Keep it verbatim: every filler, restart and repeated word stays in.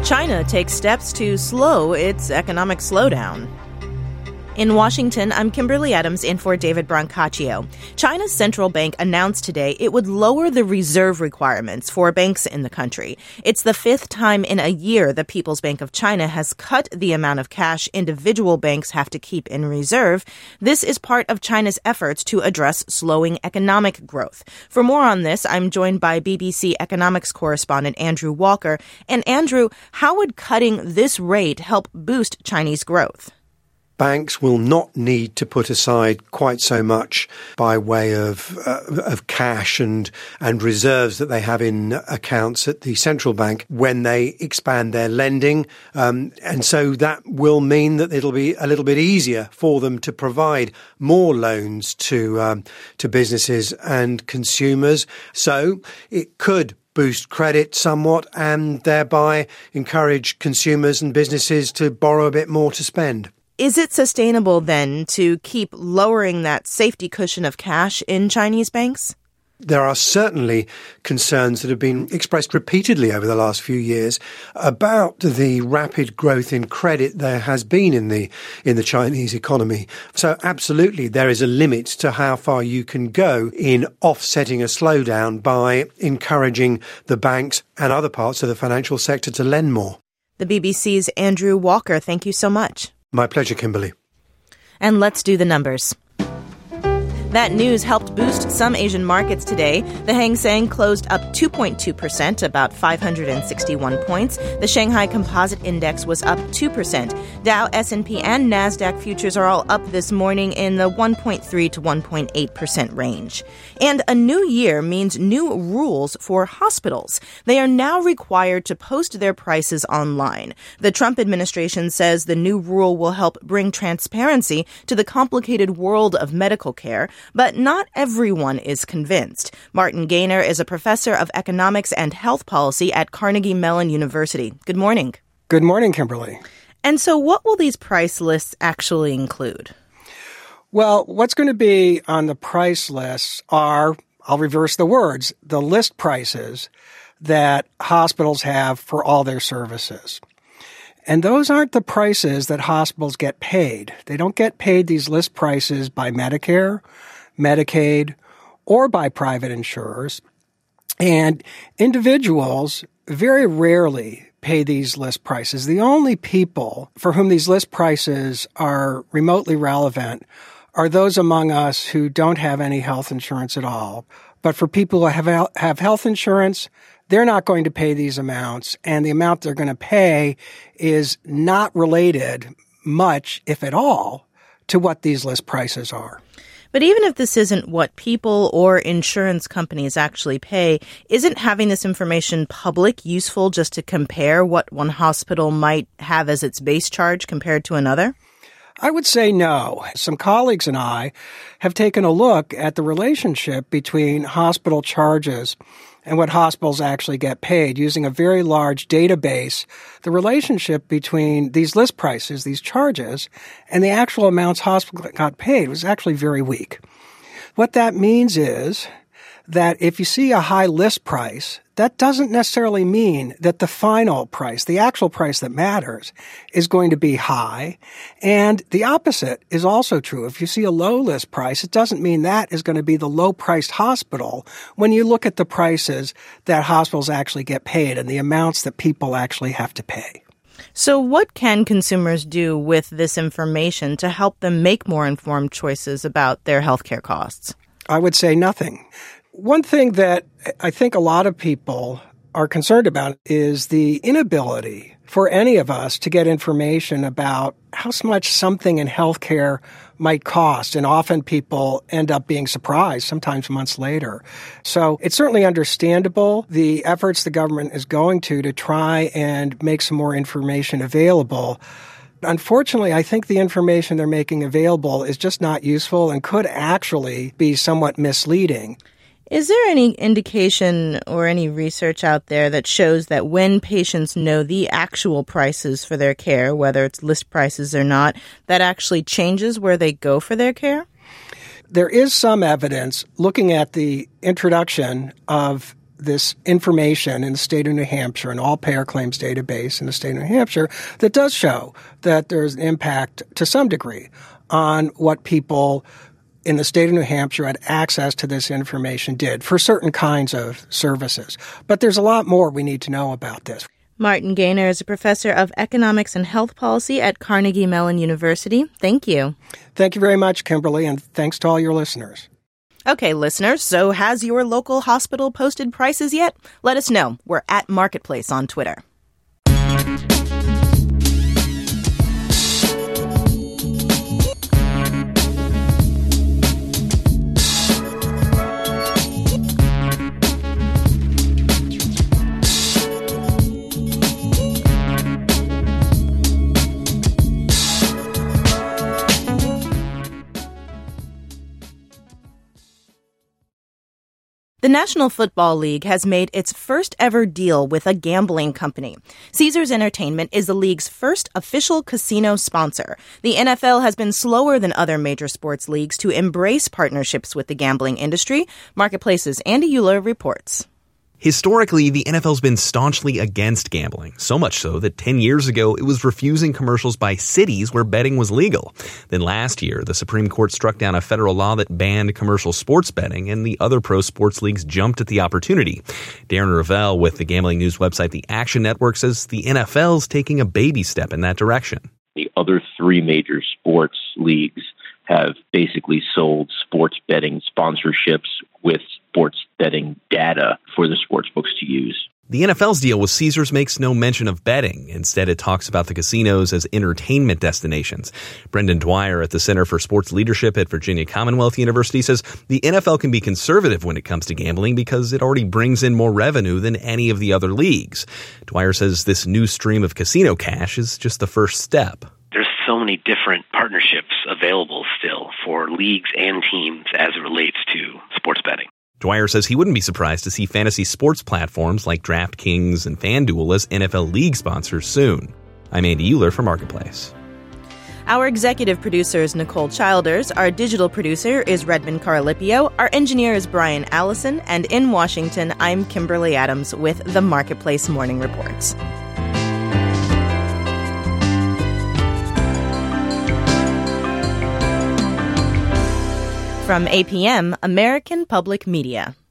China takes steps to slow its economic slowdown. In Washington, I'm Kimberly Adams in for David Brancaccio. China's central bank announced today it would lower the reserve requirements for banks in the country. It's the fifth time in a year the People's Bank of China has cut the amount of cash individual banks have to keep in reserve. This is part of China's efforts to address slowing economic growth. For more on this, I'm joined by B B C economics correspondent Andrew Walker. And Andrew, how would cutting this rate help boost Chinese growth? Banks will not need to put aside quite so much by way of uh, of cash and and reserves that they have in accounts at the central bank when they expand their lending. Um, and so that will mean that it'll be a little bit easier for them to provide more loans to um, to businesses and consumers. So it could boost credit somewhat and thereby encourage consumers and businesses to borrow a bit more to spend. Is it sustainable, then, to keep lowering that safety cushion of cash in Chinese banks? There are certainly concerns that have been expressed repeatedly over the last few years about the rapid growth in credit there has been in the in the Chinese economy. So absolutely, there is a limit to how far you can go in offsetting a slowdown by encouraging the banks and other parts of the financial sector to lend more. The B B C's Andrew Walker, thank you so much. My pleasure, Kimberly. And let's do the numbers. That news helped boost some Asian markets today. The Hang Seng closed up two point two percent, about five hundred sixty-one points. The Shanghai Composite Index was up two percent. Dow, S and P, and NASDAQ futures are all up this morning in the one point three to one point eight percent range. And a new year means new rules for hospitals. They are now required to post their prices online. The Trump administration says the new rule will help bring transparency to the complicated world of medical care. But not everyone is convinced. Martin Gaynor is a professor of economics and health policy at Carnegie Mellon University. Good morning. Good morning, Kimberly. And so what will these price lists actually include? Well, what's going to be on the price lists are, I'll reverse the words, the list prices that hospitals have for all their services. And those aren't the prices that hospitals get paid. They don't get paid these list prices by Medicare, Medicaid, or by private insurers. And individuals very rarely pay these list prices. The only people for whom these list prices are remotely relevant are those among us who don't have any health insurance at all. But for people who have have health insurance, they're not going to pay these amounts, and the amount they're going to pay is not related much, if at all, to what these list prices are. But even if this isn't what people or insurance companies actually pay, isn't having this information public useful just to compare what one hospital might have as its base charge compared to another? I would say no. Some colleagues and I have taken a look at the relationship between hospital charges and what hospitals actually get paid using a very large database. The relationship between these list prices, these charges, and the actual amounts hospitals got paid was actually very weak. What that means is that if you see a high list price, that doesn't necessarily mean that the final price, the actual price that matters, is going to be high. And the opposite is also true. If you see a low list price, it doesn't mean that is going to be the low-priced hospital when you look at the prices that hospitals actually get paid and the amounts that people actually have to pay. So what can consumers do with this information to help them make more informed choices about their healthcare costs? I would say nothing. One thing that I think a lot of people are concerned about is the inability for any of us to get information about how much something in healthcare might cost. And often people end up being surprised, sometimes months later. So it's certainly understandable the efforts the government is going to to try and make some more information available. Unfortunately, I think the information they're making available is just not useful and could actually be somewhat misleading. Is there any indication or any research out there that shows that when patients know the actual prices for their care, whether it's list prices or not, that actually changes where they go for their care? There is some evidence looking at the introduction of this information in the state of New Hampshire, an all-payer claims database in the state of New Hampshire, that does show that there's an impact to some degree on what people in the state of New Hampshire had access to this information did for certain kinds of services. But there's a lot more we need to know about this. Martin Gaynor is a professor of economics and health policy at Carnegie Mellon University. Thank you. Thank you very much, Kimberly, and thanks to all your listeners. Okay, listeners, so has your local hospital posted prices yet? Let us know. We're at Marketplace on Twitter. The National Football League has made its first ever deal with a gambling company. Caesars Entertainment is the league's first official casino sponsor. The N F L has been slower than other major sports leagues to embrace partnerships with the gambling industry. Marketplace's Andy Euler reports. Historically, the N F L's been staunchly against gambling, so much so that ten years ago it was refusing commercials by cities where betting was legal. Then last year, the Supreme Court struck down a federal law that banned commercial sports betting, and the other pro sports leagues jumped at the opportunity. Darren Ravel with the gambling news website The Action Network says the N F L's taking a baby step in that direction. The other three major sports leagues have basically sold sports betting sponsorships with sports betting data for the sports books to use. The N F L's deal with Caesars makes no mention of betting. Instead, it talks about the casinos as entertainment destinations. Brendan Dwyer at the Center for Sports Leadership at Virginia Commonwealth University says the N F L can be conservative when it comes to gambling because it already brings in more revenue than any of the other leagues. Dwyer says this new stream of casino cash is just the first step. There's so many different partnerships available still for leagues and teams as it relates to sports betting. Dwyer says he wouldn't be surprised to see fantasy sports platforms like DraftKings and FanDuel as N F L league sponsors soon. I'm Andy Euler for Marketplace. Our executive producer is Nicole Childers. Our digital producer is Redmond Carlipio. Our engineer is Brian Allison. And in Washington, I'm Kimberly Adams with the Marketplace Morning Reports. From A P M, American Public Media.